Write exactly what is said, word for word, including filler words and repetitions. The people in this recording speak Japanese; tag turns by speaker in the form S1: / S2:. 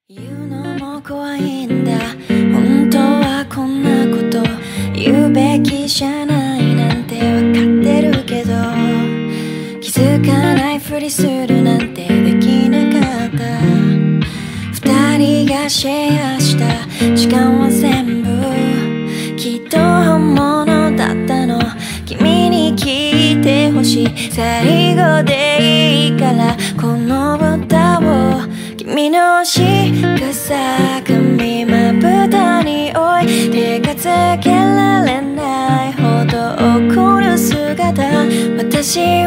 S1: 言うのも怖いんだ。本当はこんなこと言うべきじゃないなんてわかってるけど、気づかないふりするなんてできなかった。二人がシェアした時間は全部きっと本物だったの。君に聞いてほしい、最後でいいからこの歌を。君の仕草髪まぶたに置い手がつけられないほど怒る姿、私